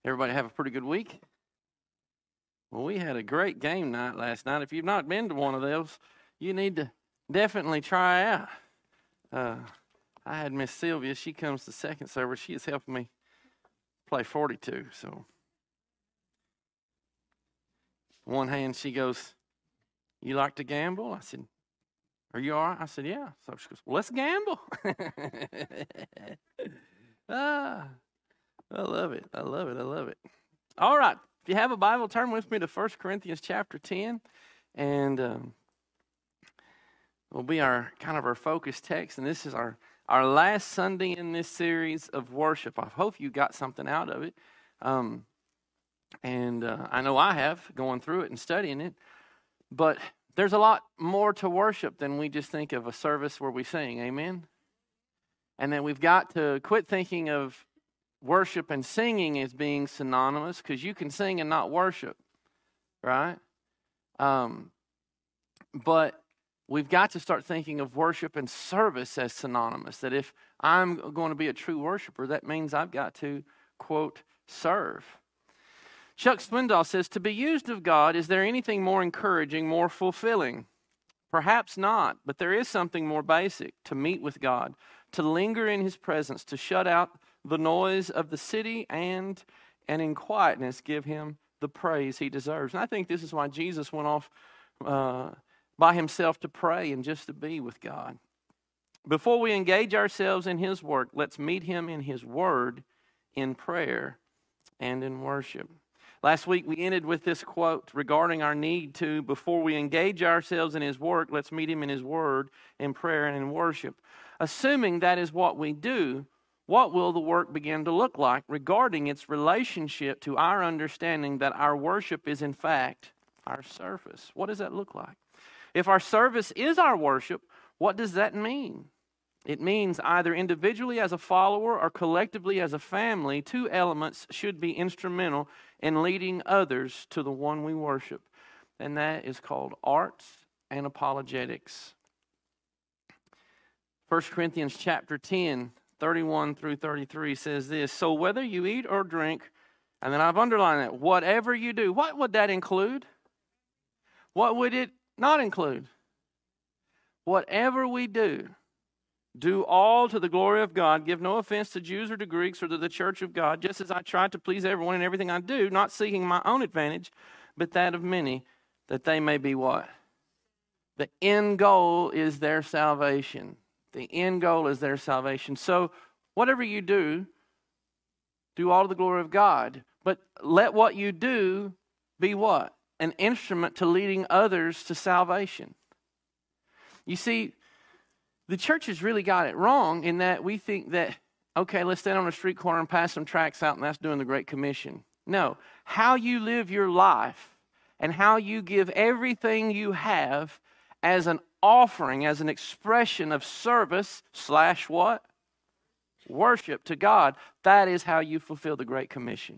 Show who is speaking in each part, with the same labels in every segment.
Speaker 1: Everybody have a pretty good week? Well, we had a great game night last night. If you've not been to one of those, you need to definitely try out. I had Miss Sylvia. She comes to second service. She is helping me play 42. So, one hand, she goes, "You like to gamble?" I said, "Are you all right?" I said, "Yeah." So she goes, "Well, let's gamble." I love it. I love it. I love it. All right. If you have a Bible, turn with me to 1 Corinthians chapter 10. And will be our focus text. And this is our last Sunday in this series of worship. I hope you got something out of it. I know I have, going through it and studying it. But there's a lot more to worship than we just think of a service where we sing. Amen? And then we've got to quit thinking of worship and singing as being synonymous, because you can sing and not worship, right? But we've got to start thinking of worship and service as synonymous. That if I'm going to be a true worshiper, that means I've got to, quote, serve. Chuck Swindoll says, "To be used of God, is there anything more encouraging, more fulfilling? Perhaps not, but there is something more basic: to meet with God, to linger in His presence, to shut out the noise of the city, and in quietness give Him the praise He deserves." And I think this is why Jesus went off by Himself to pray and just to be with God. Before we engage ourselves in His work, let's meet Him in His Word, in prayer, and in worship. Last week we ended with this quote regarding our need to, before we engage ourselves in His work, let's meet Him in His Word, in prayer, and in worship. Assuming that is what we do, what will the work begin to look like regarding its relationship to our understanding that our worship is in fact our service? What does that look like? If our service is our worship, what does that mean? It means either individually as a follower or collectively as a family, two elements should be instrumental in leading others to the one we worship. And that is called arts and apologetics. 1 Corinthians chapter 10, 31 through 33 says this: "So whether you eat or drink," and then I've underlined that, "whatever you do," what would that include? What would it not include? Whatever we do, do all to the glory of God. Give no offense to Jews or to Greeks or to the church of God, just as I try to please everyone in everything I do, not seeking my own advantage, but that of many, that they may be what? The end goal is their salvation. The end goal is their salvation. So whatever you do, do all to the glory of God. But let what you do be what? An instrument to leading others to salvation. You see, the church has really got it wrong in that we think that, okay, let's stand on a street corner and pass some tracts out, and that's doing the Great Commission. No. How you live your life and how you give everything you have as an offering, as an expression of service / what? Worship to God. That is how you fulfill the Great Commission.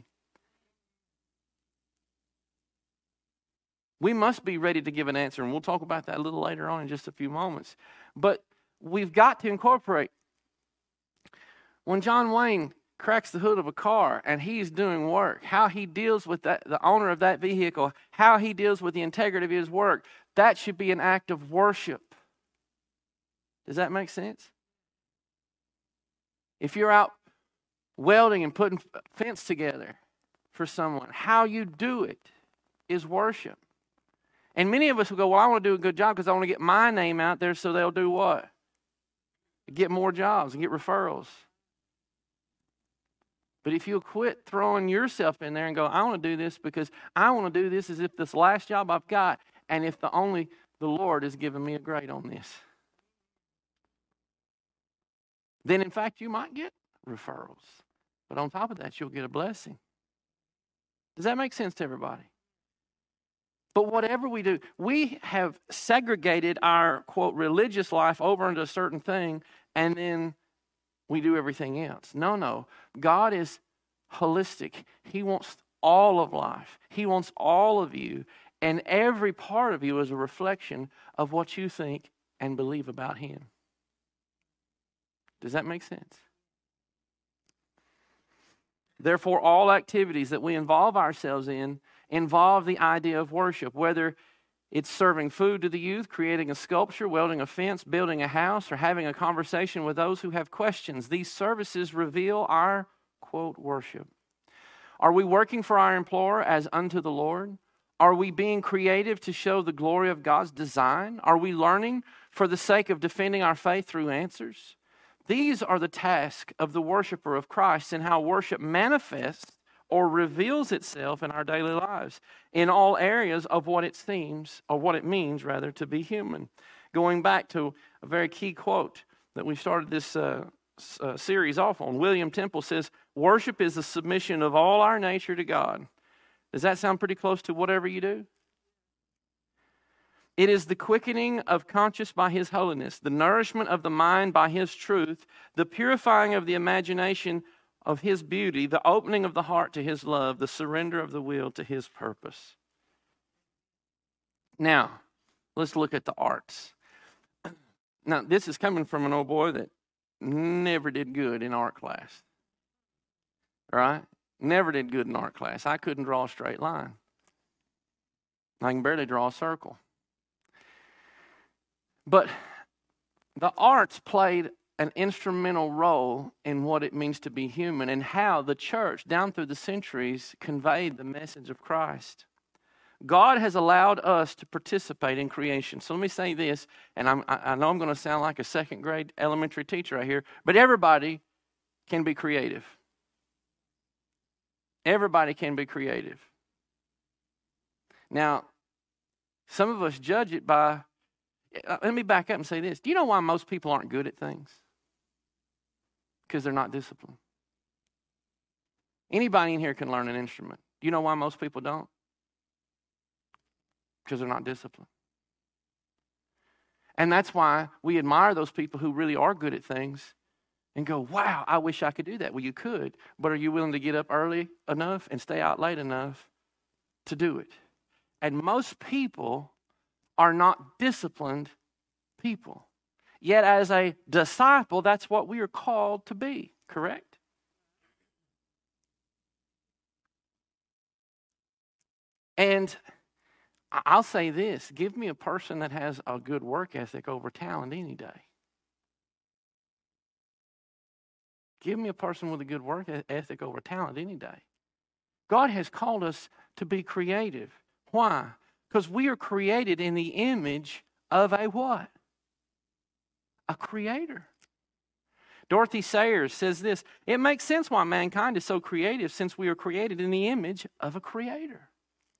Speaker 1: We must be ready to give an answer, and we'll talk about that a little later on in just a few moments. But we've got to incorporate. When John Wayne cracks the hood of a car and he's doing work, how he deals with that, the owner of that vehicle, how he deals with the integrity of his work, that should be an act of worship. Does that make sense? If you're out welding and putting a fence together for someone, how you do it is worship. And many of us will go, well, I want to do a good job because I want to get my name out there, so they'll do what? Get more jobs and get referrals. But if you'll quit throwing yourself in there and go, I want to do this because I want to do this as if this last job I've got, and if the Lord has given me a grade on this, then in fact you might get referrals. But on top of that, you'll get a blessing. Does that make sense to everybody? But whatever we do, we have segregated our, quote, religious life over into a certain thing, and then we do everything else. No. God is holistic. He wants all of life. He wants all of you, and every part of you is a reflection of what you think and believe about Him. Does that make sense? Therefore, all activities that we involve ourselves in involve the idea of worship, whether it's serving food to the youth, creating a sculpture, welding a fence, building a house, or having a conversation with those who have questions. These services reveal our, quote, worship. Are we working for our employer as unto the Lord? Are we being creative to show the glory of God's design? Are we learning for the sake of defending our faith through answers? These are the tasks of the worshiper of Christ and how worship manifests or reveals itself in our daily lives in all areas of what it seems, or what it means, rather, to be human. Going back to a very key quote that we started this series off on, William Temple says, worship is the submission of all our nature to God. Does that sound pretty close to whatever you do? It is the quickening of conscience by His holiness, the nourishment of the mind by His truth, the purifying of the imagination of His beauty, the opening of the heart to His love, the surrender of the will to His purpose. Now, let's look at the arts. Now, this is coming from an old boy that never did good in art class. Right? Never did good in art class. I couldn't draw a straight line. I can barely draw a circle. But the arts played an instrumental role in what it means to be human and how the church, down through the centuries, conveyed the message of Christ. God has allowed us to participate in creation. So let me say this, and I know I'm going to sound like a second grade elementary teacher right here, but everybody can be creative. Everybody can be creative. Now, some of us judge it by, let me back up and say this. Do you know why most people aren't good at things? Because they're not disciplined. Anybody in here can learn an instrument. Do you know why most people don't? Because they're not disciplined. And that's why we admire those people who really are good at things and go, wow, I wish I could do that. Well, you could, but are you willing to get up early enough and stay out late enough to do it? And most people are not disciplined people. Yet as a disciple, that's what we are called to be, correct? And I'll say this, give me a person that has a good work ethic over talent any day. Give me a person with a good work ethic over talent any day. God has called us to be creative. Why? Because we are created in the image of a what? A creator. Dorothy Sayers says this, it makes sense why mankind is so creative since we are created in the image of a creator.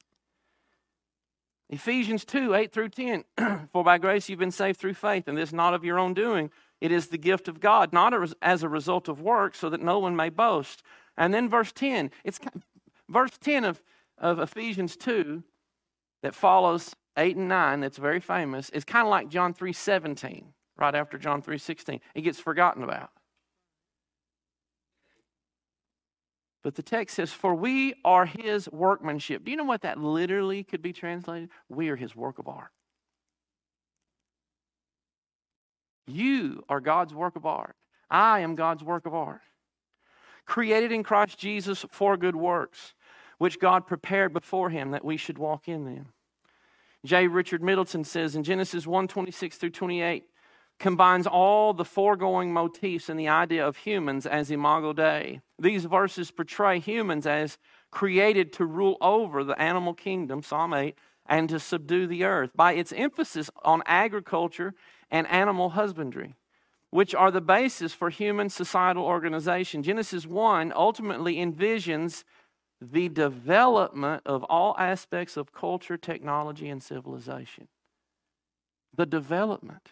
Speaker 1: Ephesians 2, 8 through 10, for by grace you've been saved through faith, and this not of your own doing. It is the gift of God, not as a result of works, so that no one may boast. And then verse 10, it's verse 10 of Ephesians 2 that follows 8 and 9, that's very famous. It's kind of like John 3:17, right after John 3:16. It gets forgotten about. But the text says, for we are His workmanship. Do you know what that literally could be translated? We are His work of art. You are God's work of art. I am God's work of art. Created in Christ Jesus for good works, which God prepared before Him that we should walk in them. J. Richard Middleton says in Genesis 1:26 through 28, combines all the foregoing motifs in the idea of humans as Imago Dei. These verses portray humans as created to rule over the animal kingdom, Psalm 8, and to subdue the earth by its emphasis on agriculture and animal husbandry, which are the basis for human societal organization. Genesis 1 ultimately envisions the development of all aspects of culture, technology, and civilization. The development.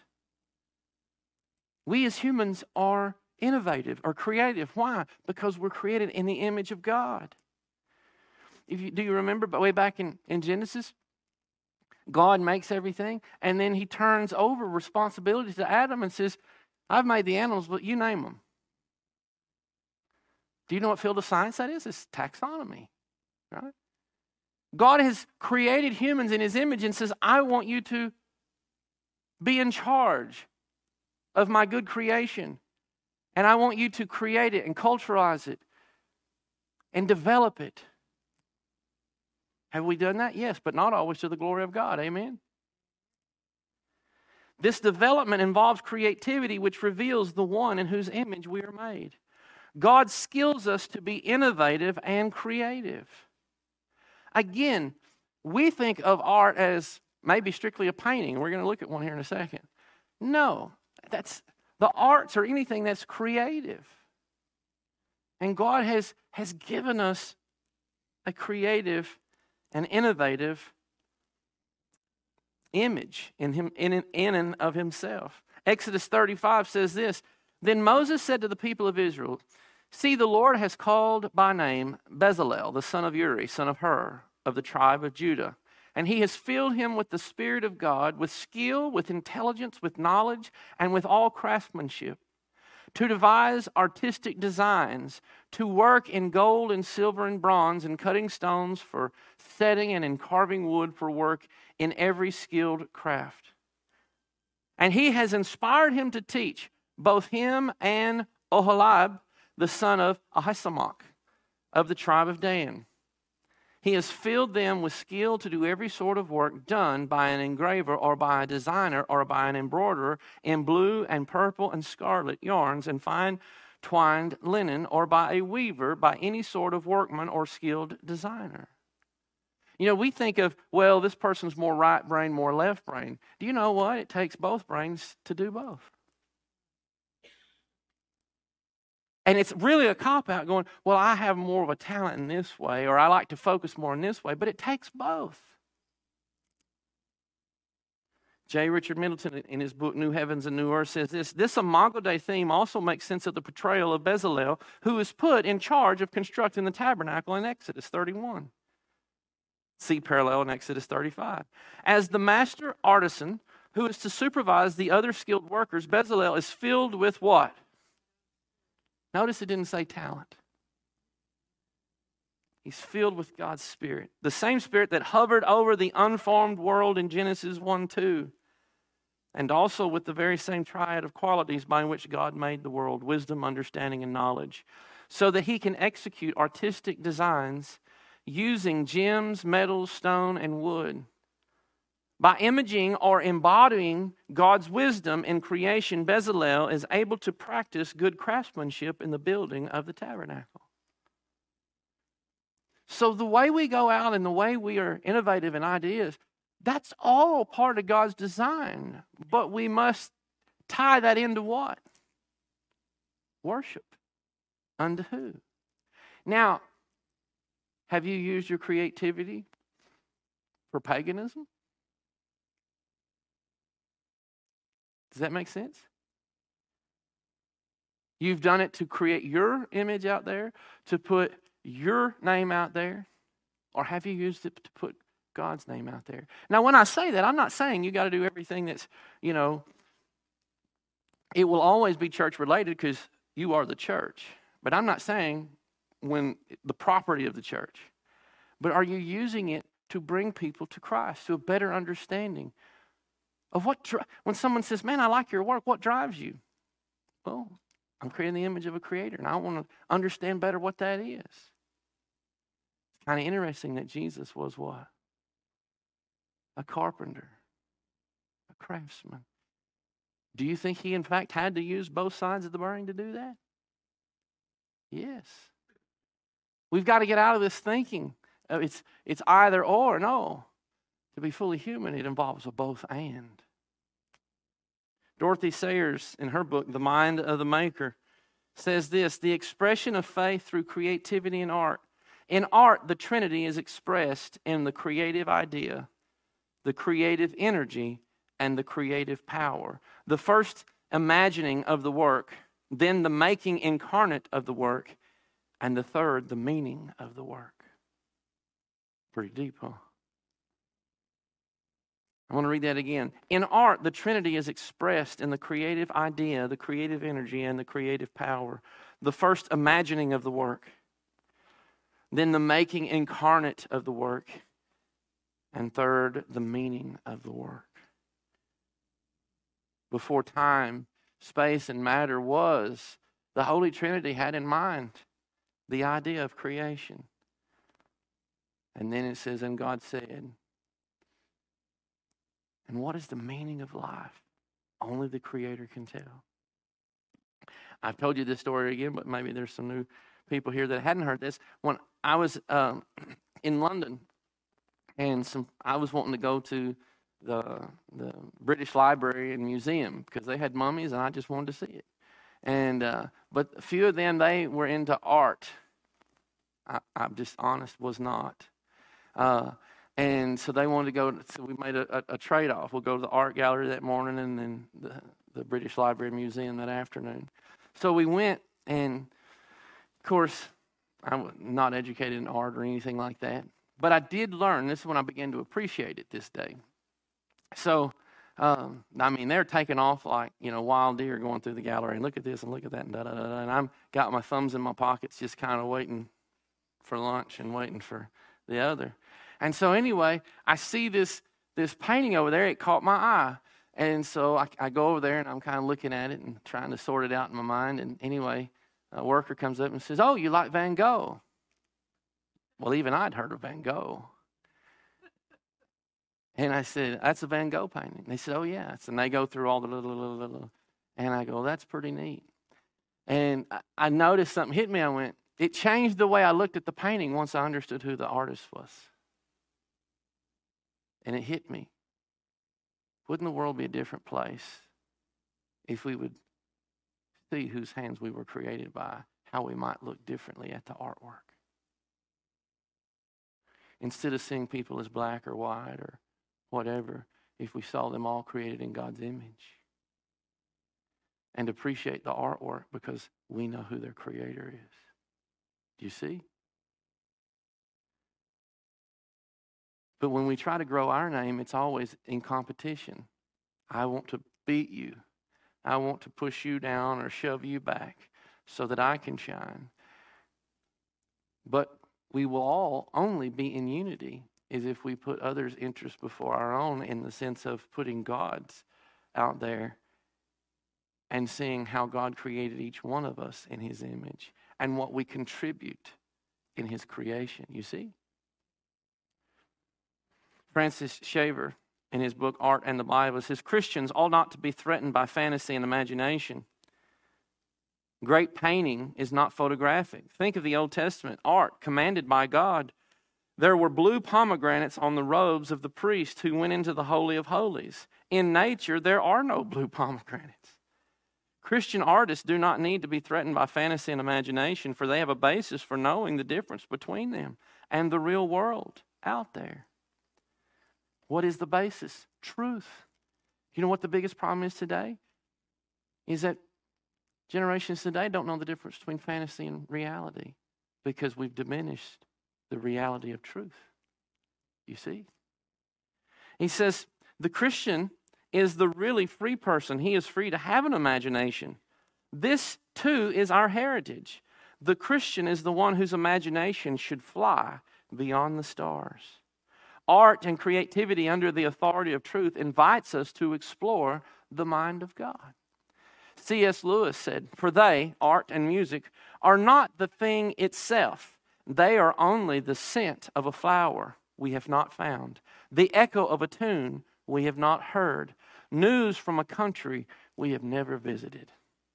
Speaker 1: We as humans are innovative or creative. Why? Because we're created in the image of God. Do you remember way back in Genesis? God makes everything, and then He turns over responsibility to Adam and says, I've made the animals, but you name them. Do you know what field of science that is? It's taxonomy, right? God has created humans in His image and says, I want you to be in charge of my good creation. And I want you to create it and culturalize it. and develop it. Have we done that? Yes, but not always to the glory of God. Amen? This development involves creativity, which reveals the one in whose image we are made. God skills us to be innovative and creative. Again, we think of art as maybe strictly a painting. We're going to look at one here in a second. No, that's the arts or anything that's creative. And God has given us a creative and innovative image in and of himself. Exodus 35 says this, Then Moses said to the people of Israel, See, the Lord has called by name Bezalel, the son of Uri, son of Hur, of the tribe of Judah. And he has filled him with the Spirit of God, with skill, with intelligence, with knowledge, and with all craftsmanship, to devise artistic designs, to work in gold and silver and bronze, and cutting stones for setting and in carving wood for work in every skilled craft. And he has inspired him to teach, both him and Oholiab, the son of Ahisamach, of the tribe of Dan. He has filled them with skill to do every sort of work done by an engraver or by a designer or by an embroiderer in blue and purple and scarlet yarns and fine twined linen, or by a weaver, by any sort of workman or skilled designer. You know, we think of, well, this person's more right brain, more left brain. Do you know what? It takes both brains to do both. And it's really a cop-out going, well, I have more of a talent in this way, or I like to focus more in this way, but it takes both. J. Richard Middleton, in his book, New Heavens and New Earth, says this, This Imago Dei theme also makes sense of the portrayal of Bezalel, who is put in charge of constructing the tabernacle in Exodus 31. See parallel in Exodus 35. As the master artisan who is to supervise the other skilled workers, Bezalel is filled with what? Notice it didn't say talent. He's filled with God's Spirit. The same Spirit that hovered over the unformed world in Genesis 1:2. And also with the very same triad of qualities by which God made the world, wisdom, understanding, and knowledge, so that he can execute artistic designs using gems, metals, stone, and wood. By imaging or embodying God's wisdom in creation, Bezalel is able to practice good craftsmanship in the building of the tabernacle. So the way we go out and the way we are innovative in ideas, that's all part of God's design. But we must tie that into what? Worship. Unto who? Now, have you used your creativity for paganism? Does that make sense? You've done it to create your image out there, to put your name out there, or have you used it to put God's name out there? Now, when I say that, I'm not saying you got to do everything that's, it will always be church related because you are the church. But I'm not saying when the property of the church. But are you using it to bring people to Christ, to a better understanding of when someone says, man, I like your work, what drives you? Well, I'm creating the image of a creator, and I want to understand better what that is. It's kind of interesting that Jesus was what? A carpenter, a craftsman. Do you think he, in fact, had to use both sides of the brain to do that? Yes. We've got to get out of this thinking. It's either or. No. To be fully human, it involves a both and. Dorothy Sayers, in her book, The Mind of the Maker, says this, the expression of faith through creativity in art. In art, the Trinity is expressed in the creative idea, the creative energy, and the creative power. The first imagining of the work, then the making incarnate of the work, and the third, the meaning of the work. Pretty deep, huh? I want to read that again. In art, the Trinity is expressed in the creative idea, the creative energy, and the creative power. The first imagining of the work, then the making incarnate of the work, and third, the meaning of the work. Before time, space, and matter was, the Holy Trinity had in mind the idea of creation. And then it says, and God said. And what is the meaning of life? Only the Creator can tell. I've told you this story again, but maybe there's some new people here that hadn't heard this. When I was in London, and I was wanting to go to the British Library and Museum because they had mummies, and I just wanted to see it. And but a few of them, they were into art. I'm just honest, was not. And so they wanted to go. So we made a trade-off. We'll go to the art gallery that morning, and then the British Library and Museum that afternoon. So we went, and of course, I was not educated in art or anything like that. But I did learn. This is when I began to appreciate it this day. So, I mean, they're taking off like, wild deer going through the gallery. And look at this and look at that and da-da-da-da. And I'm got my thumbs in my pockets just kind of waiting for lunch and waiting for the other. And so anyway, I see this painting over there. It caught my eye. And so I go over there and I'm kind of looking at it and trying to sort it out in my mind. And anyway, a worker comes up and says, "Oh, you like Van Gogh?" Well, even I'd heard of Van Gogh. And I said, "That's a Van Gogh painting." They said, "Oh, yeah." And they go through all the little. And I go, "That's pretty neat." And I noticed something hit me. I went, it changed the way I looked at the painting once I understood who the artist was. And it hit me. Wouldn't the world be a different place if we would see whose hands we were created by, how we might look differently at the artwork? Instead of seeing people as black or white or whatever, if we saw them all created in God's image. And appreciate the artwork because we know who their creator is. Do you see? But when we try to grow our name, it's always in competition. I want to beat you. I want to push you down or shove you back so that I can shine. But we will all only be in unity is if we put others' interests before our own, in the sense of putting God's out there and seeing how God created each one of us in His image and what we contribute in His creation. You see? Francis Schaeffer, in his book Art and the Bible, says Christians ought not to be threatened by fantasy and imagination. Great painting is not photographic. Think of the Old Testament art commanded by God. There were blue pomegranates on the robes of the priest who went into the Holy of Holies. In nature, there are no blue pomegranates. Christian artists do not need to be threatened by fantasy and imagination, for they have a basis for knowing the difference between them and the real world out there. What is the basis? Truth. You know what the biggest problem is today? Is that generations today don't know the difference between fantasy and reality because we've diminished the reality of truth. You see? He says the Christian is the really free person. He is free to have an imagination. This too is our heritage. The Christian is the one whose imagination should fly beyond the stars. Art and creativity under the authority of truth invites us to explore the mind of God. C.S. Lewis said, "For they, art and music, are not the thing itself. They are only the scent of a flower we have not found, the echo of a tune we have not heard, news from a country we have never visited."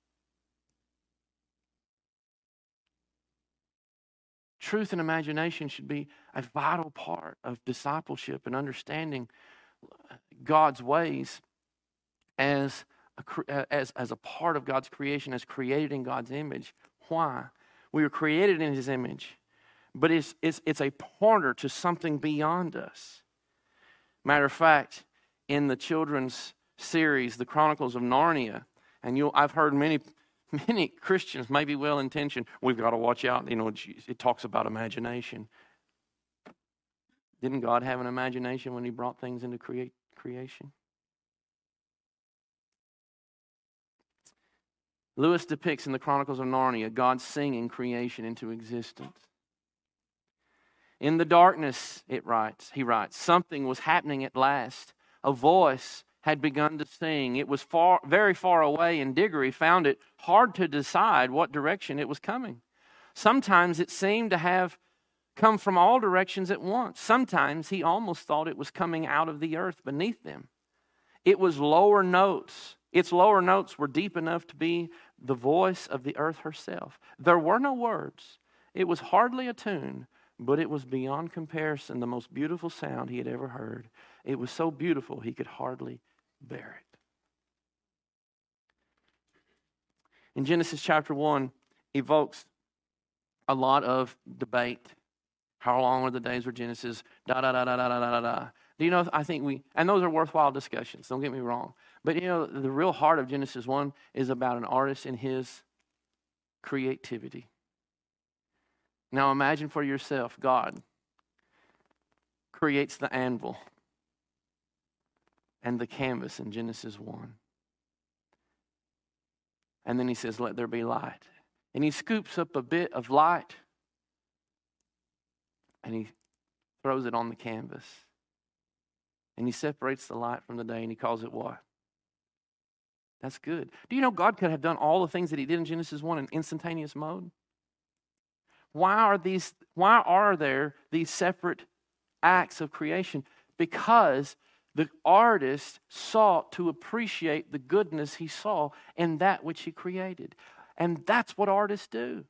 Speaker 1: Truth and imagination should be a vital part of discipleship and understanding God's ways as a part of God's creation, as created in God's image. Why? We were created in His image, but it's a pointer to something beyond us. Matter of fact, in the children's series, The Chronicles of Narnia, and I've heard many Christians, maybe well-intentioned, we've got to watch out. It talks about imagination. Didn't God have an imagination when He brought things into creation? Lewis depicts in the Chronicles of Narnia God singing creation into existence. In the darkness, he writes, something was happening at last. A voice had begun to sing. It was very far away, and Diggory found it hard to decide what direction it was coming. Sometimes it seemed to have come from all directions at once. Sometimes he almost thought it was coming out of the earth beneath them. It was lower notes. Its lower notes were deep enough to be the voice of the earth herself. There were no words. It was hardly a tune, but it was beyond comparison the most beautiful sound he had ever heard. It was so beautiful he could hardly bear it. In Genesis chapter 1, evokes a lot of debate. How long are the days of Genesis? Da da da da da da da da. Do you know, I think and those are worthwhile discussions, don't get me wrong. But you know, the real heart of Genesis 1 is about an artist and his creativity. Now imagine for yourself, God creates the anvil and the canvas in Genesis 1. And then he says, let there be light. And he scoops up a bit of light and he throws it on the canvas. And he separates the light from the day and he calls it what? That's good. Do you know God could have done all the things that he did in Genesis 1 in instantaneous mode? Why are there these separate acts of creation? Because the artist sought to appreciate the goodness he saw in that which he created. And that's what artists do.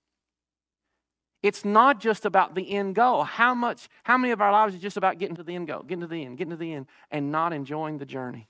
Speaker 1: It's not just about the end goal. How many of our lives is just about getting to the end goal, getting to the end, and not enjoying the journey?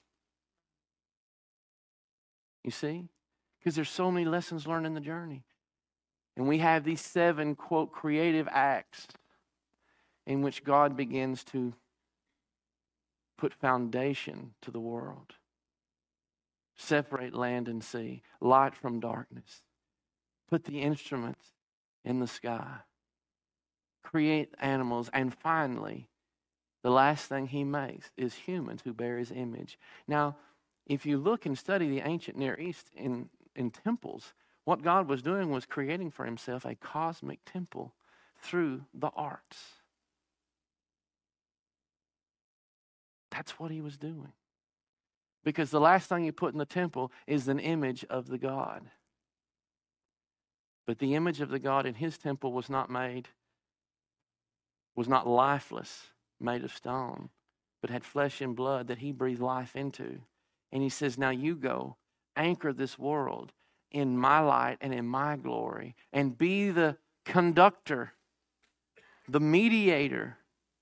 Speaker 1: You see? Because there's so many lessons learned in the journey. And we have these 7, quote, creative acts in which God begins to put foundation to the world. Separate land and sea, light from darkness. Put the instruments in the sky. Create animals. And finally, the last thing he makes is humans who bear his image. Now, if you look and study the ancient Near East in temples, what God was doing was creating for himself a cosmic temple through the arts. That's what he was doing. Because the last thing you put in the temple is an image of the God. But the image of the God in his temple was not lifeless, made of stone, but had flesh and blood that he breathed life into. And he says, now you go, anchor this world in my light and in my glory, and be the conductor, the mediator.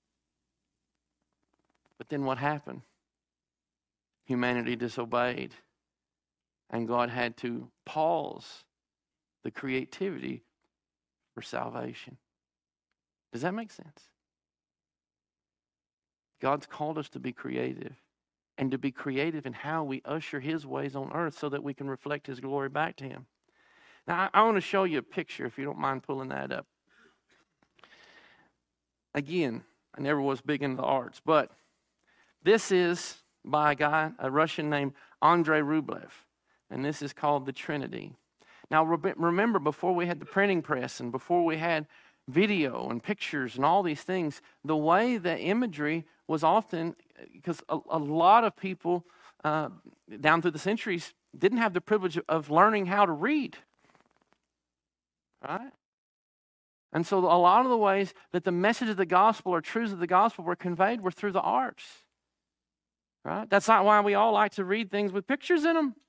Speaker 1: But then what happened? Humanity disobeyed, and God had to pause the creativity for salvation. Does that make sense? God's called us to be creative, and to be creative in how we usher his ways on earth so that we can reflect his glory back to him. Now, I want to show you a picture, if you don't mind pulling that up. Again, I never was big into the arts, but this is by a Russian named Andrei Rublev, and this is called the Trinity. Now, remember, before we had the printing press and before we had video and pictures and all these things, the way the imagery was often, because a lot of people down through the centuries didn't have the privilege of learning how to read, right? And so a lot of the ways that the message of the gospel or truths of the gospel were conveyed were through the arts, right? That's not why we all like to read things with pictures in them.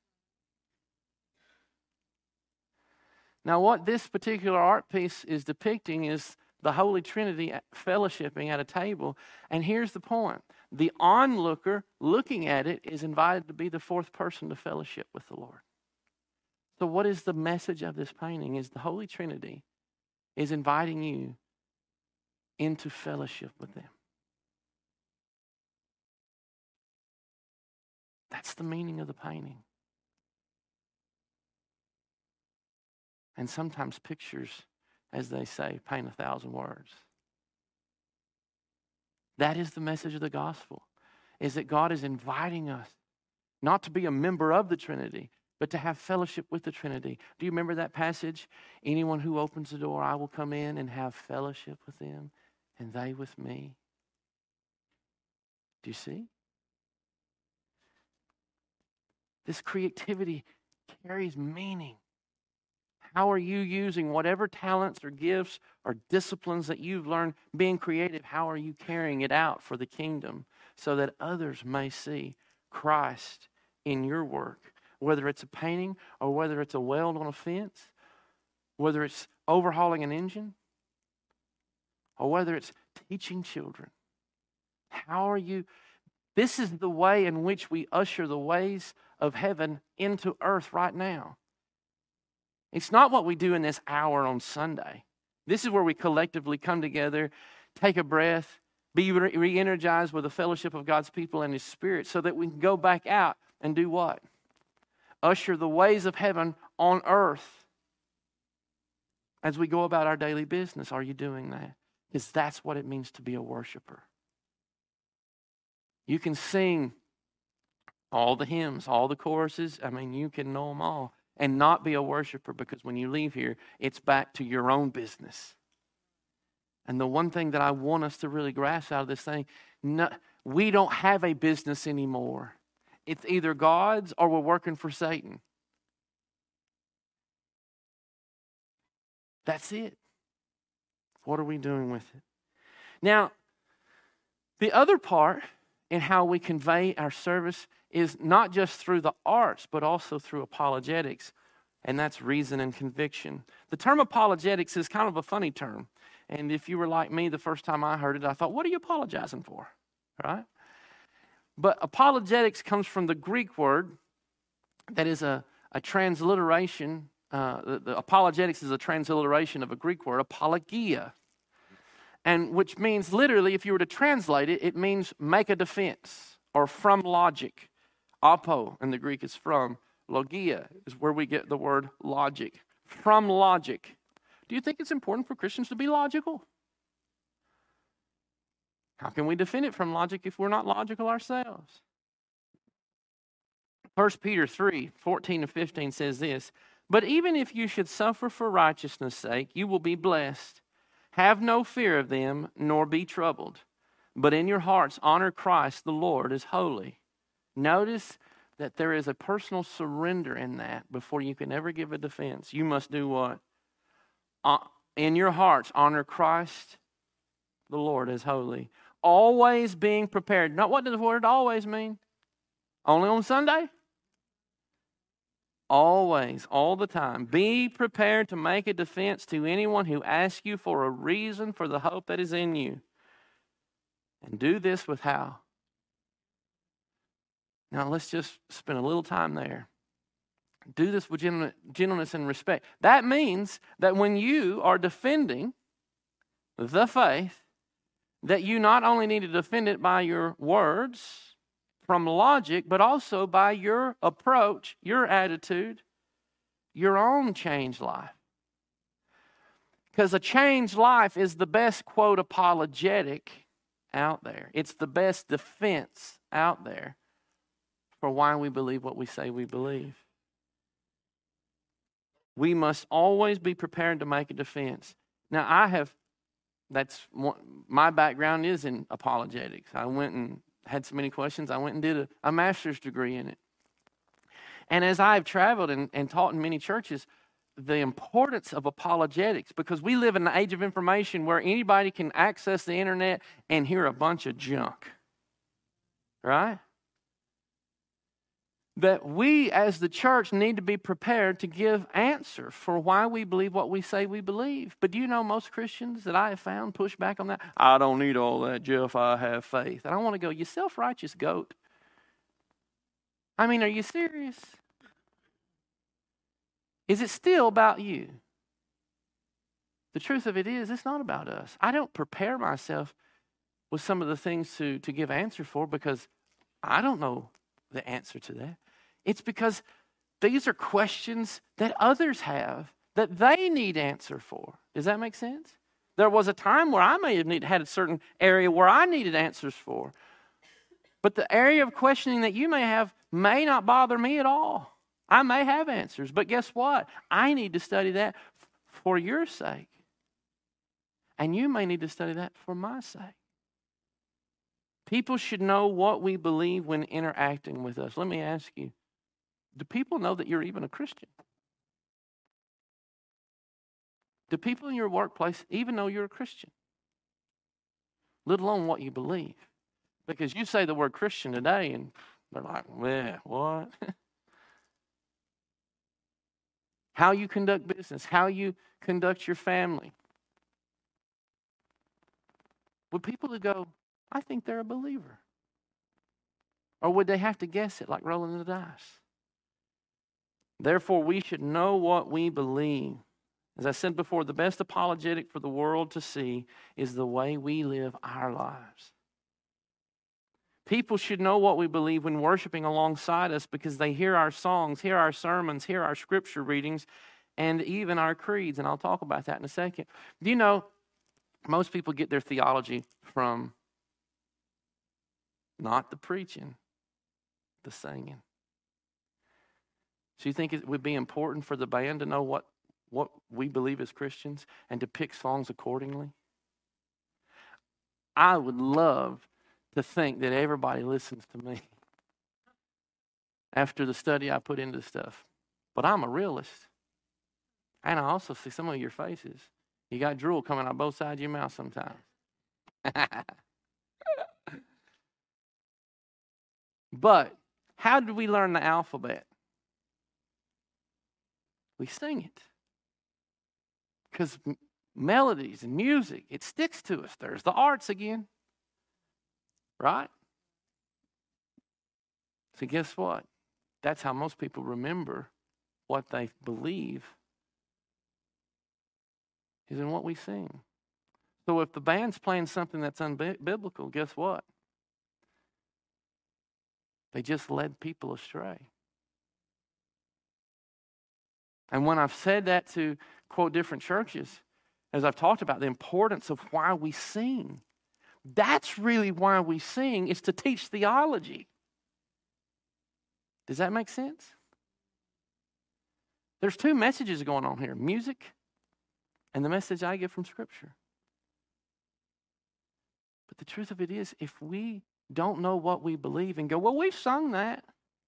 Speaker 1: Now, what this particular art piece is depicting is the Holy Trinity fellowshipping at a table. And here's the point. The onlooker looking at it is invited to be the fourth person to fellowship with the Lord. So what is the message of this painting? Is the Holy Trinity is inviting you into fellowship with them. That's the meaning of the painting. And sometimes pictures, as they say, paint 1,000 words. That is the message of the gospel, is that God is inviting us not to be a member of the Trinity, but to have fellowship with the Trinity. Do you remember that passage? Anyone who opens the door, I will come in and have fellowship with them, and they with me. Do you see? This creativity carries meaning. How are you using whatever talents or gifts or disciplines that you've learned being creative? How are you carrying it out for the kingdom so that others may see Christ in your work? Whether it's a painting or whether it's a weld on a fence, whether it's overhauling an engine, or whether it's teaching children. How are you? This is the way in which we usher the ways of heaven into earth right now. It's not what we do in this hour on Sunday. This is where we collectively come together, take a breath, be re-energized with the fellowship of God's people and His Spirit so that we can go back out and do what? Usher the ways of heaven on earth as we go about our daily business. Are you doing that? Because that's what it means to be a worshiper. You can sing all the hymns, all the choruses. I mean, you can know them all and not be a worshiper, because when you leave here, it's back to your own business. And the one thing that I want us to really grasp out of this thing, we don't have a business anymore. It's either God's or we're working for Satan. That's it. What are we doing with it? Now, the other part in how we convey our service is not just through the arts, but also through apologetics, and that's reason and conviction. The term apologetics is kind of a funny term, and if you were like me the first time I heard it, I thought, what are you apologizing for, right? But apologetics comes from the Greek word that is a transliteration. The apologetics is a transliteration of a Greek word, apologia, and which means literally, if you were to translate it, it means make a defense or from logic. Apo in the Greek is from. Logia is where we get the word logic. From logic. Do you think it's important for Christians to be logical? How can we defend it from logic if we're not logical ourselves? 1 Peter 3:14-15 says this, "But even if you should suffer for righteousness' sake, you will be blessed. Have no fear of them, nor be troubled. But in your hearts honor Christ the Lord as holy." Notice that there is a personal surrender in that before you can ever give a defense. You must do what? In your hearts honor Christ the Lord as holy. Always being prepared. Now, what does the word always mean? Only on Sunday? Always, all the time. Be prepared to make a defense to anyone who asks you for a reason for the hope that is in you. And do this with how? Now, let's just spend a little time there. Do this with gentleness and respect. That means that when you are defending the faith, that you not only need to defend it by your words, from logic, but also by your approach, your attitude, your own changed life. Because a changed life is the best, quote, apologetic out there. It's the best defense out there for why we believe what we say we believe. We must always be prepared to make a defense. Now, my background is in apologetics. I went and had so many questions, I went and did a master's degree in it. And as I've traveled and taught in many churches, the importance of apologetics, because we live in the age of information where anybody can access the internet and hear a bunch of junk, right? That we as the church need to be prepared to give answer for why we believe what we say we believe. But do you know most Christians that I have found push back on that? I don't need all that, Jeff, I have faith. And I want to go, you self-righteous goat. I mean, are you serious? Is it still about you? The truth of it is, it's not about us. I don't prepare myself with some of the things to give answer for because I don't know the answer to that. It's because these are questions that others have that they need answer for. Does that make sense? There was a time where I may have had a certain area where I needed answers for. But the area of questioning that you may have may not bother me at all. I may have answers, but guess what? I need to study that for your sake. And you may need to study that for my sake. People should know what we believe when interacting with us. Let me ask you, do people know that you're even a Christian? Do people in your workplace even know you're a Christian? Let alone what you believe. Because you say the word Christian today and they're like, well, what? How you conduct business, how you conduct your family. Would people that go, I think they're a believer? Or would they have to guess it like rolling the dice? Therefore, we should know what we believe. As I said before, the best apologetic for the world to see is the way we live our lives. People should know what we believe when worshiping alongside us because they hear our songs, hear our sermons, hear our scripture readings, and even our creeds. And I'll talk about that in a second. Do you know, most people get their theology from not the preaching, the singing. So you think it would be important for the band to know what we believe as Christians and to pick songs accordingly? I would love to think that everybody listens to me after the study I put into stuff. But I'm a realist. And I also see some of your faces. You got drool coming out both sides of your mouth sometimes. But how did we learn the alphabet? We sing it. Because melodies and music, it sticks to us. There's the arts again. Right? So guess what? That's how most people remember what they believe is in what we sing. So if the band's playing something that's unbiblical, guess what? They just led people astray. And when I've said that to, quote, different churches, as I've talked about the importance of why we sing, that's really why we sing, is to teach theology. Does that make sense? There's two messages going on here, music and the message I get from Scripture. But the truth of it is, if we don't know what we believe and go, well, we've sung that.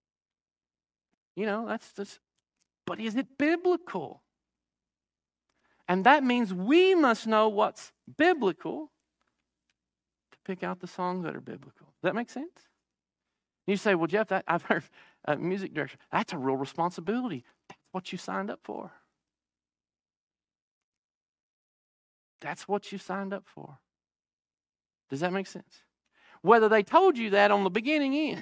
Speaker 1: That's but is it biblical? And that means we must know what's biblical to pick out the songs that are biblical. Does that make sense? You say, well, Jeff, I've heard music director. That's a real responsibility. That's what you signed up for. That's what you signed up for. Does that make sense? Whether they told you that on the beginning end.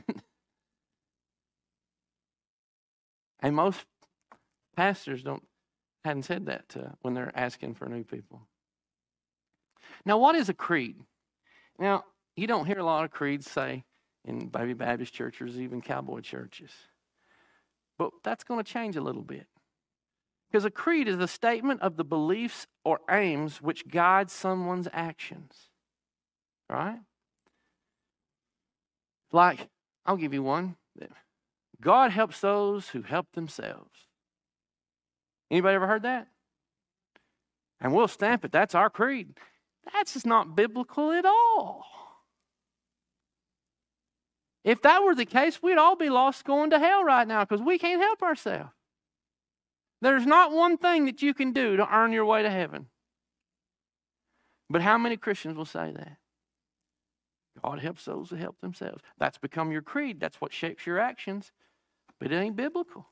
Speaker 1: And most pastors hadn't said that when they're asking for new people. Now, what is a creed? Now, you don't hear a lot of creeds say in baby Baptist churches, even cowboy churches. But that's going to change a little bit. Because a creed is a statement of the beliefs or aims which guide someone's actions. Right? Like, I'll give you one. God helps those who help themselves. Anybody ever heard that? And we'll stamp it. That's our creed. That's just not biblical at all. If that were the case, we'd all be lost going to hell right now because we can't help ourselves. There's not one thing that you can do to earn your way to heaven. But how many Christians will say that? God helps those who help themselves. That's become your creed. That's what shapes your actions. But it ain't biblical.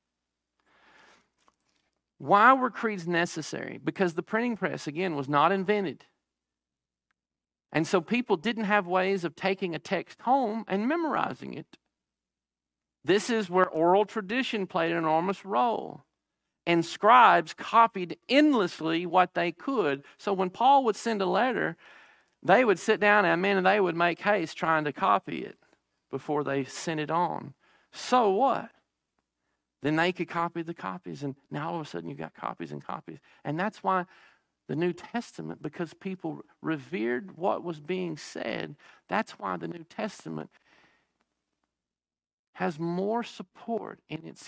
Speaker 1: Why were creeds necessary? Because the printing press, again, was not invented. And so people didn't have ways of taking a text home and memorizing it. This is where oral tradition played an enormous role. And scribes copied endlessly what they could. So when Paul would send a letter, they would sit down and they would make haste trying to copy it before they sent it on. So what? Then they could copy the copies, and now all of a sudden you've got copies and copies. And that's why the New Testament, because people revered what was being said, that's why the New Testament has more support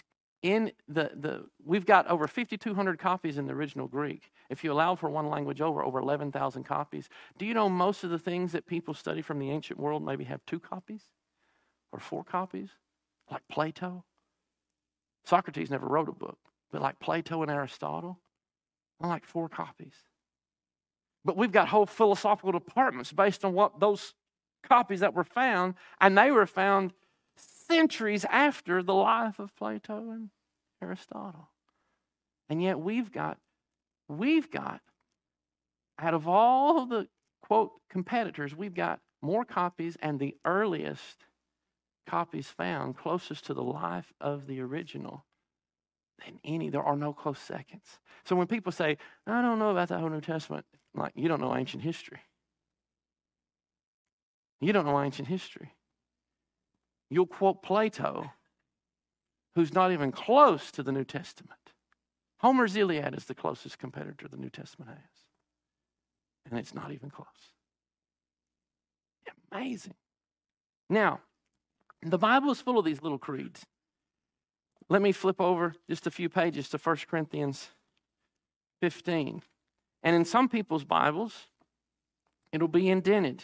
Speaker 1: we've got over 5,200 copies in the original Greek. If you allow for one language over 11,000 copies. Do you know most of the things that people study from the ancient world maybe have 2 copies or 4 copies? Like Plato. Socrates never wrote a book, but like Plato and Aristotle. I like 4 copies. But we've got whole philosophical departments based on what those copies that were found, and they were found centuries after the life of Plato and Aristotle. And yet we've got, out of all the, quote, competitors, we've got more copies, and the earliest copies found closest to the life of the original than any. There are no close seconds. So when people say, I don't know about the whole New Testament, like, you don't know ancient history. You don't know ancient history. You'll quote Plato, who's not even close to the New Testament. Homer's Iliad is the closest competitor the New Testament has. And it's not even close. Amazing. Now, the Bible is full of these little creeds. Let me flip over just a few pages to 1 Corinthians 15. And in some people's Bibles, it'll be indented.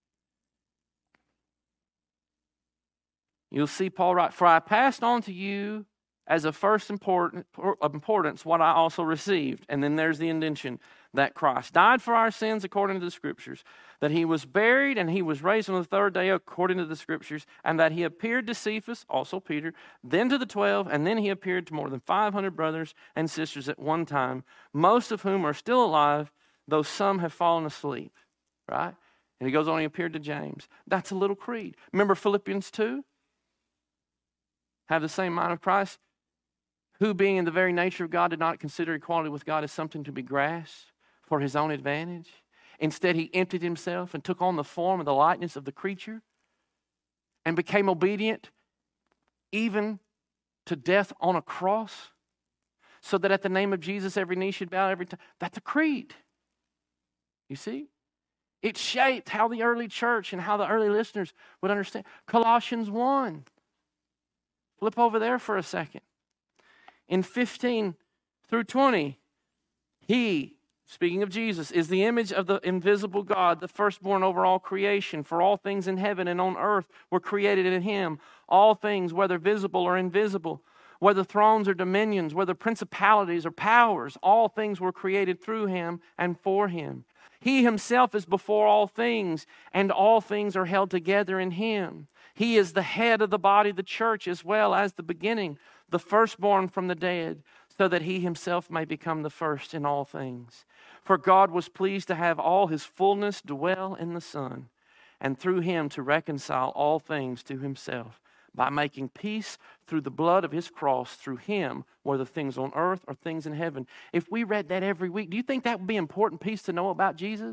Speaker 1: You'll see Paul write, "For I passed on to you as of first importance what I also received." And then there's the indentation, that Christ died for our sins according to the Scriptures, that he was buried and he was raised on the 3rd day according to the Scriptures, and that he appeared to Cephas, also Peter, then to the 12, and then he appeared to more than 500 brothers and sisters at one time, most of whom are still alive, though some have fallen asleep. Right? And he goes on, he appeared to James. That's a little creed. Remember Philippians 2? Have the same mind of Christ, who being in the very nature of God did not consider equality with God as something to be grasped for his own advantage. Instead, he emptied himself and took on the form of the likeness of the creature and became obedient even to death on a cross, so that at the name of Jesus every knee should bow every time. That's a creed. You see? It shaped how the early church and how the early listeners would understand. Colossians 1. Flip over there for a second. In 15 through 20, he, speaking of Jesus, is the image of the invisible God, the firstborn over all creation. For all things in heaven and on earth were created in him. All things, whether visible or invisible, whether thrones or dominions, whether principalities or powers, all things were created through him and for him. He himself is before all things, and all things are held together in him. He is the head of the body, the church, as well as the beginning, the firstborn from the dead, so that he himself may become the first in all things. For God was pleased to have all his fullness dwell in the Son, and through him to reconcile all things to himself, by making peace through the blood of his cross, through him, whether things on earth or things in heaven. If we read that every week, do you think that would be an important piece to know about Jesus?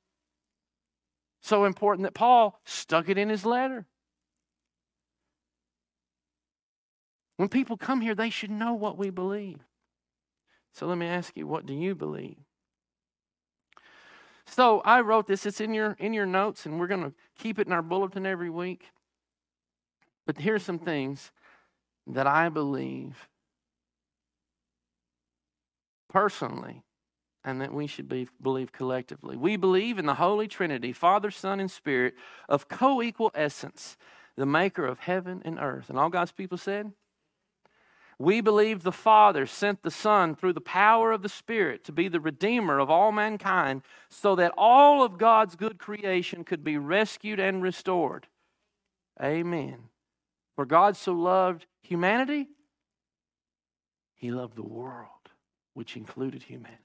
Speaker 1: So important that Paul stuck it in his letter. When people come here, they should know what we believe. So let me ask you, what do you believe? So I wrote this. It's in your notes, and we're going to keep it in our bulletin every week. But here's some things that I believe personally, and that we should believe collectively. We believe in the Holy Trinity, Father, Son, and Spirit, of co-equal essence, the maker of heaven and earth. And all God's people said? We believe the Father sent the Son through the power of the Spirit to be the Redeemer of all mankind, so that all of God's good creation could be rescued and restored. Amen. For God so loved humanity, he loved the world, which included humanity.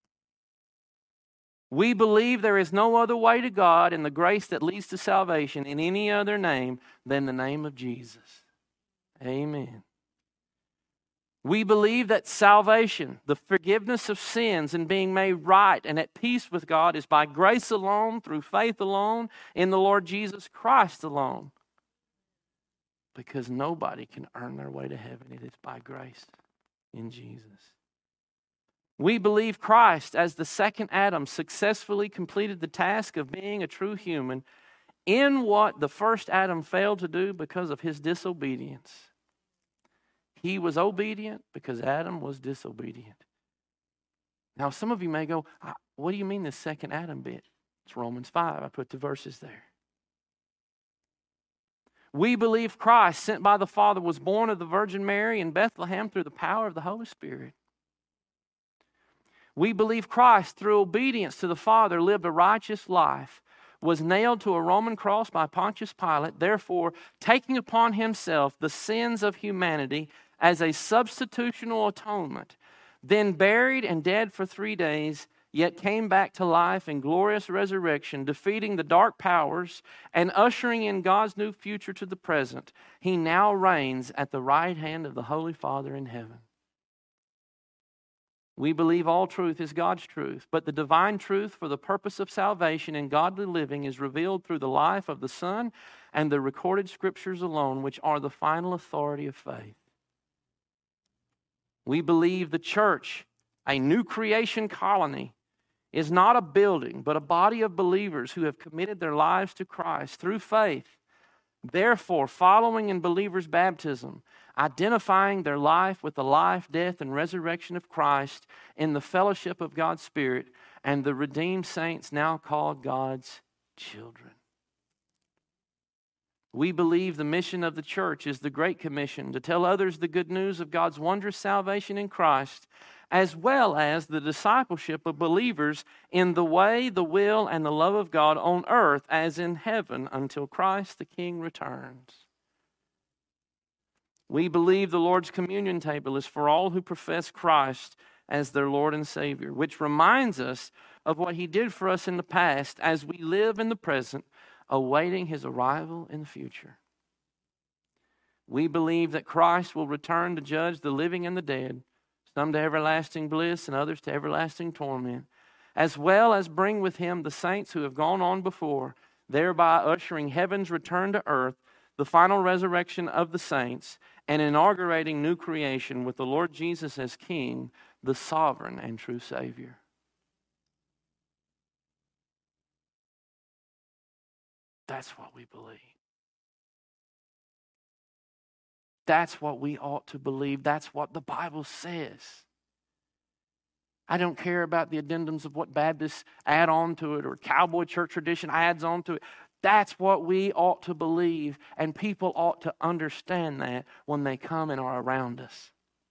Speaker 1: We believe there is no other way to God and the grace that leads to salvation in any other name than the name of Jesus. Amen. We believe that salvation, the forgiveness of sins and being made right and at peace with God, is by grace alone, through faith alone, in the Lord Jesus Christ alone. Because nobody can earn their way to heaven. It is by grace in Jesus. We believe Christ, as the second Adam, successfully completed the task of being a true human in what the first Adam failed to do because of his disobedience. He was obedient because Adam was disobedient. Now, some of you may go, what do you mean the second Adam bit? It's Romans 5. I put the verses there. We believe Christ, sent by the Father, was born of the Virgin Mary in Bethlehem through the power of the Holy Spirit. We believe Christ, through obedience to the Father, lived a righteous life, was nailed to a Roman cross by Pontius Pilate, therefore taking upon himself the sins of humanity as a substitutional atonement, then buried and dead for 3 days, yet came back to life in glorious resurrection, defeating the dark powers and ushering in God's new future to the present. He now reigns at the right hand of the Holy Father in heaven. We believe all truth is God's truth, but the divine truth for the purpose of salvation and godly living is revealed through the life of the Son and the recorded Scriptures alone, which are the final authority of faith. We believe the church, a new creation colony, is not a building, but a body of believers who have committed their lives to Christ through faith. Therefore, following in believers' baptism, identifying their life with the life, death, and resurrection of Christ in the fellowship of God's Spirit and the redeemed saints now called God's children. We believe the mission of the church is the Great Commission to tell others the good news of God's wondrous salvation in Christ, as well as the discipleship of believers in the way, the will, and the love of God on earth as in heaven until Christ the King returns. We believe the Lord's communion table is for all who profess Christ as their Lord and Savior, which reminds us of what He did for us in the past as we live in the present, awaiting His arrival in the future. We believe that Christ will return to judge the living and the dead, some to everlasting bliss and others to everlasting torment, as well as bring with Him the saints who have gone on before, thereby ushering heaven's return to earth, the final resurrection of the saints, and inaugurating new creation with the Lord Jesus as King, the sovereign and true Savior. That's what we believe. That's what we ought to believe. That's what the Bible says. I don't care about the addendums of what Baptists add on to it or cowboy church tradition adds on to it. That's what we ought to believe, and people ought to understand that when they come and are around us.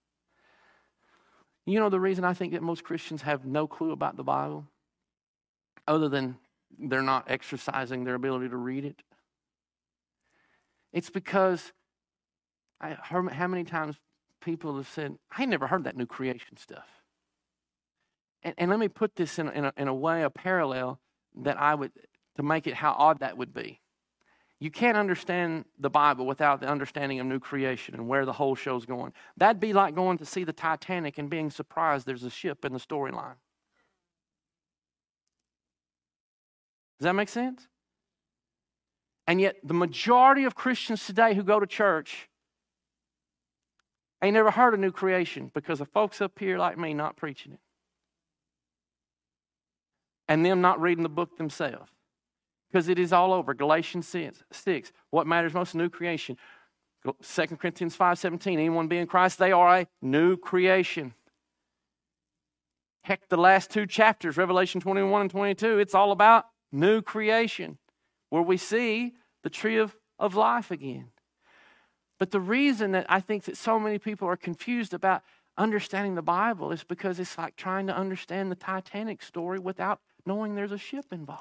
Speaker 1: You know the reason I think that most Christians have no clue about the Bible, other than they're not exercising their ability to read it? It's because I heard how many times people have said, I ain't never heard that new creation stuff. And let me put this in a way, a parallel that I would, to make it how odd that would be. You can't understand the Bible without the understanding of new creation and where the whole show's going. That'd be like going to see the Titanic and being surprised there's a ship in the storyline. Does that make sense? And yet the majority of Christians today who go to church ain't never heard of new creation because of folks up here like me not preaching it. And them not reading the book themselves. Because it is all over. Galatians 6. What matters most? New creation. 2 Corinthians 5:17. Anyone be in Christ, they are a new creation. Heck, the last 2 chapters, Revelation 21 and 22, it's all about new creation, where we see the tree of life again. But the reason that I think that so many people are confused about understanding the Bible is because it's like trying to understand the Titanic story without knowing there's a ship involved.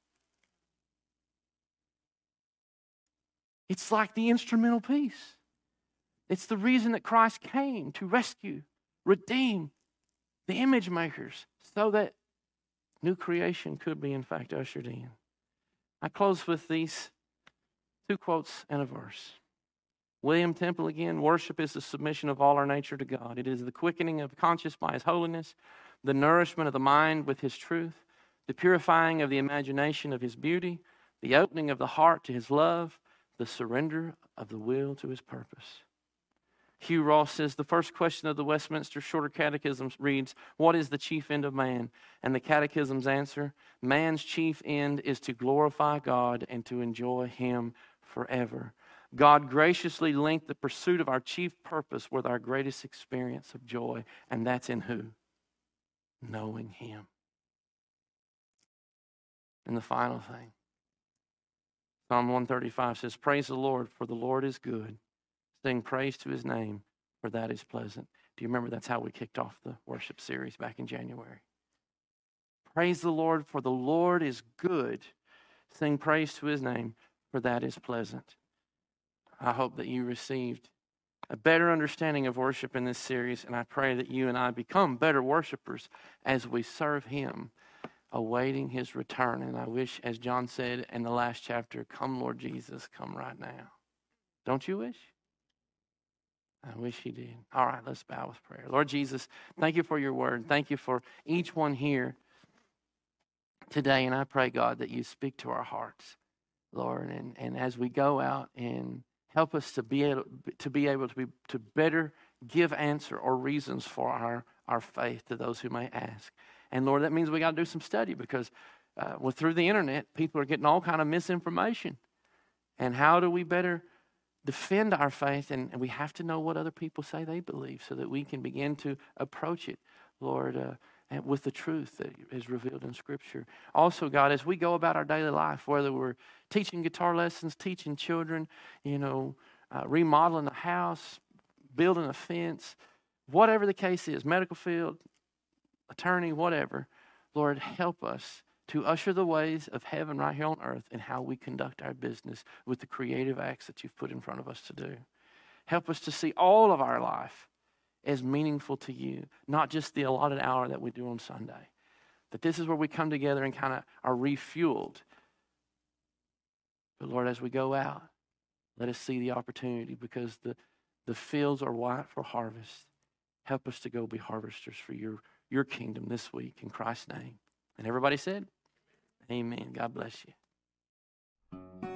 Speaker 1: It's like the instrumental piece. It's the reason that Christ came to rescue, redeem the image makers so that new creation could be in fact ushered in. I close with these 2 quotes and a verse. William Temple again, worship is the submission of all our nature to God. It is the quickening of conscience by His holiness, the nourishment of the mind with His truth, the purifying of the imagination of His beauty, the opening of the heart to His love, the surrender of the will to His purpose. Hugh Ross says, the first question of the Westminster Shorter Catechism reads, what is the chief end of man? And the Catechism's answer, man's chief end is to glorify God and to enjoy Him forever. God graciously linked the pursuit of our chief purpose with our greatest experience of joy, and that's in who? Knowing Him. And the final thing, Psalm 135 says, praise the Lord, for the Lord is good. Sing praise to His name, for that is pleasant. Do you remember that's how we kicked off the worship series back in January? Praise the Lord, for the Lord is good. Sing praise to his name, for that is pleasant. I hope that you received a better understanding of worship in this series, and I pray that you and I become better worshipers as we serve him, awaiting his return. And I wish, as John said in the last chapter, come Lord Jesus, come right now. Don't you wish? I wish he did. All right, let's bow with prayer. Lord Jesus, thank you for your word. Thank you for each one here today. And I pray, God, that you speak to our hearts, Lord. And as we go out, and help us to be able to better give answer or reasons for our faith to those who may ask. And Lord, that means we got to do some study, because through the internet, people are getting all kind of misinformation. And how do we better defend our faith? And we have to know what other people say they believe, so that we can begin to approach it, Lord, with the truth that is revealed in Scripture. Also, God, as we go about our daily life, whether we're teaching guitar lessons, teaching children, remodeling a house, building a fence, whatever the case is, medical field, attorney, whatever, Lord, help us to usher the ways of heaven right here on earth in how we conduct our business with the creative acts that you've put in front of us to do. Help us to see all of our life as meaningful to you, not just the allotted hour that we do on Sunday. That this is where we come together and kind of are refueled. But Lord, as we go out, let us see the opportunity, because the fields are white for harvest. Help us to go be harvesters for your kingdom this week, in Christ's name. And everybody said, amen. God bless you.